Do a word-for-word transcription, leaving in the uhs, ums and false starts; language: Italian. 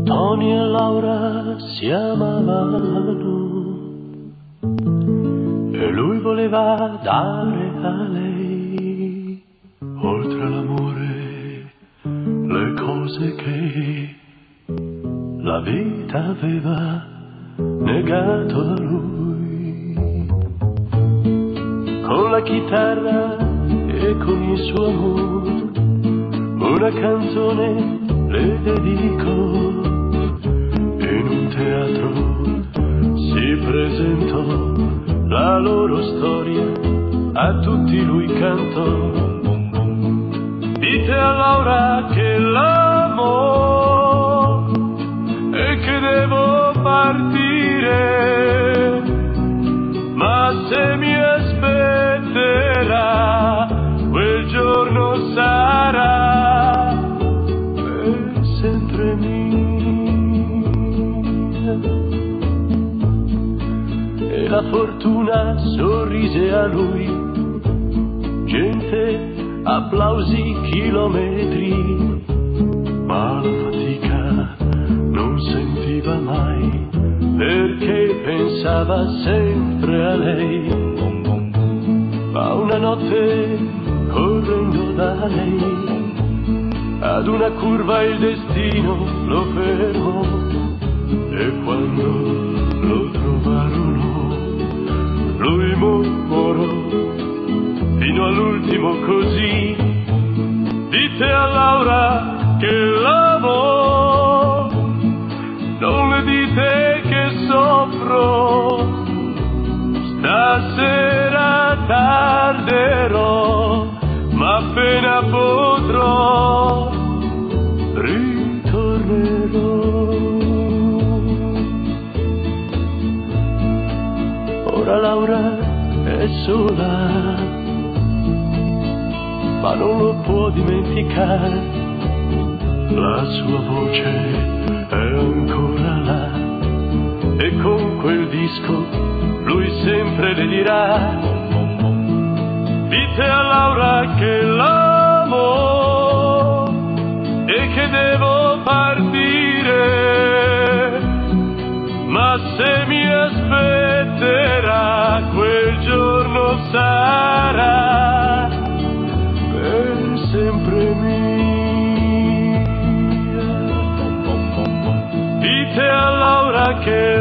Tony e Laura si amavano e lui voleva dare a lei, oltre all'amore, le cose che la vita aveva negato a lui. Con la chitarra e con il suo amore una canzone le dedicò. In un teatro si presentò la loro storia, a tutti lui cantò. Dite a Laura che l'amo e che devo partire, ma se mi aspetterà quel giorno sarà per sempre mia. E la fortuna sorrise a lui, gente, applausi, chilometri, ma la fatica non sentiva mai, perché pensava sempre a lei. Ma una notte, correndo da lei, ad una curva il destino lo fermò, e quando lo trovarono lui mormorò fino all'ultimo così: dite a Laura che l'amo, non le dite che soffro, stasera tarderò, ma appena potrò ritornerò. Ora Laura è sola, ma non lo può dimenticare, la sua voce è ancora là, e con quel disco lui sempre le dirà: dite a Laura che l'amo e che devo partire, ma se mi aspetterà quel giorno sarà per sempre mia. Dite a Laura che